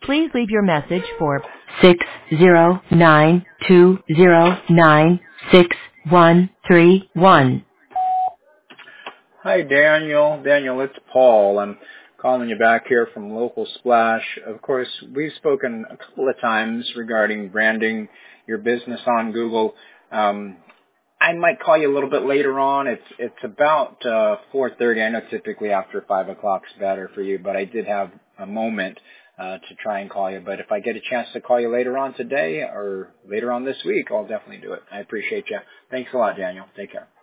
Please leave your message for 609-209-6131. Hi, Daniel. Daniel, it's Paul. I'm calling you back here from Local Splash. Of course, we've spoken a couple of times regarding branding your business on Google. I might call you a little bit later on. It's about 4:30. I know typically after 5 o'clock is better for you, but I did have a moment to try and call you. But if I get a chance to call you later on today or later on this week, I'll definitely do it. I appreciate you. Thanks a lot, Daniel. Take care.